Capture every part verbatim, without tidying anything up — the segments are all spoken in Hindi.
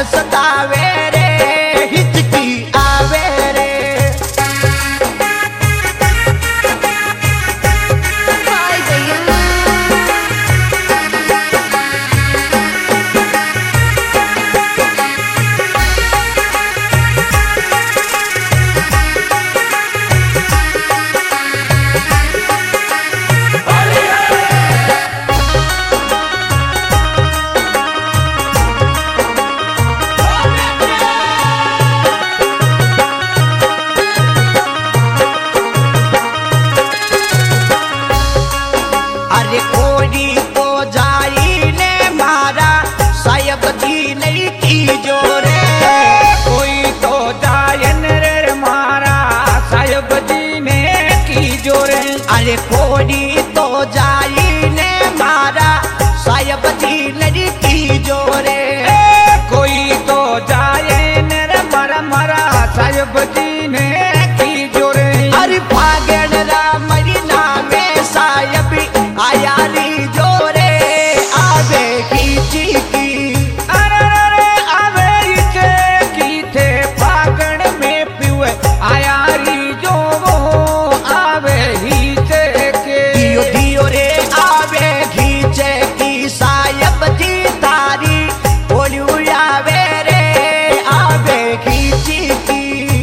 सतावे रे हिचकी आवे रे। अरे कोड़ी तो जाई ने मारा साहब जी लड़ी की जोरे। कोई तो जाए ने मारा मारा साहब जी ने की जोरे। अरे फागण रामरी नामे साहब आया री जोरे आवे खींची की। अरे अरे आवे इचे की थे फागण में पिवे आया री जो वो आवे ही दियो दियो रे आवे खींचे की साहब जी तारी बोलू आवे रे आवे खींची की।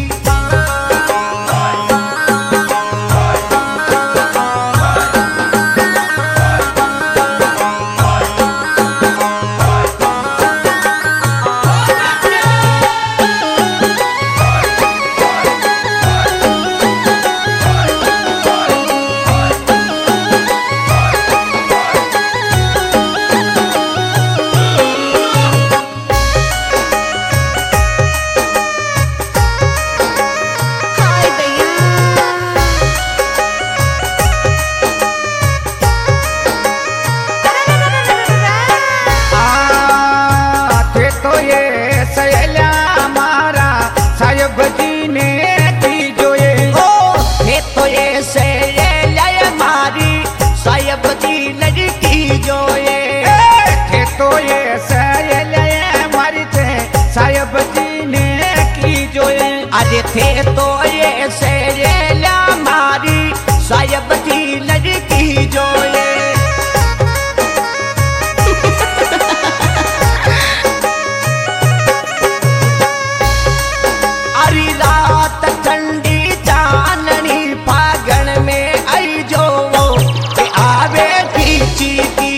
अरे थे तो ये सेला मारी साहब जी लड़की जोए। अरे रात ठंडी चांदनी फागण में आई जो वो आवे खींची की।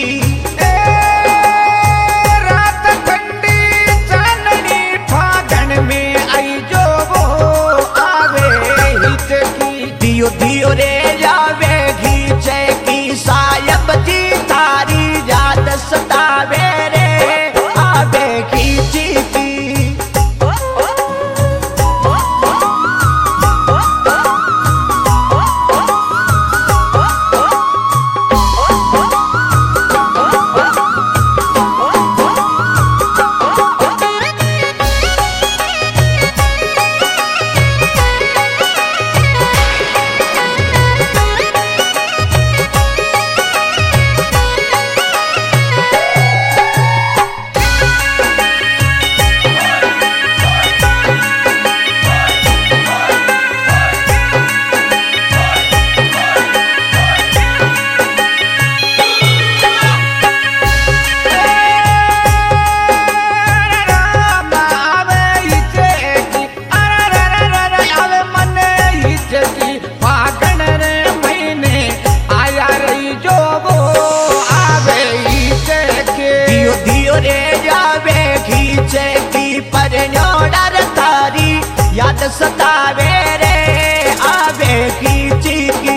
रात ठंडी चांदनी फागण में आई जो दियो दियो रे जावे खींचे की साहब जी तारी याद सतावे रे आवे खींची की। याद सतावे रे आवे खींची की।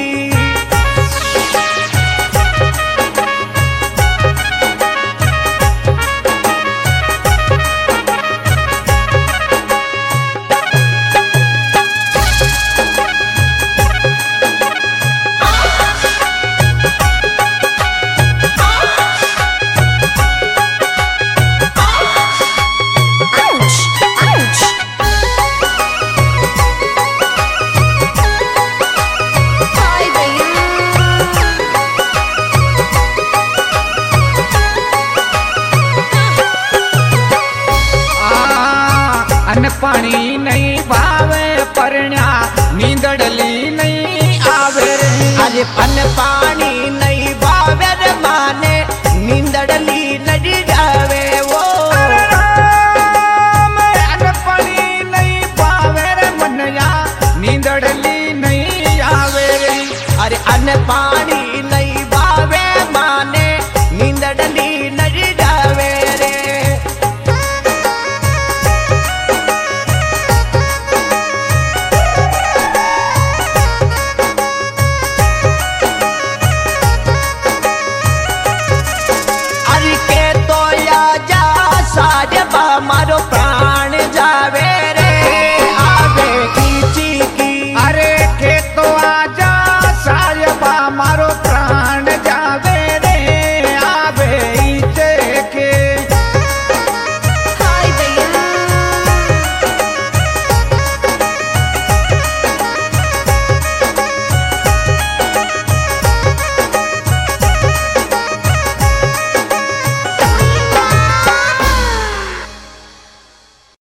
Ouch! Ouch! मारी नहीं भावे परण्या नींदड़ली नहीं आवे रे। अरे पन पा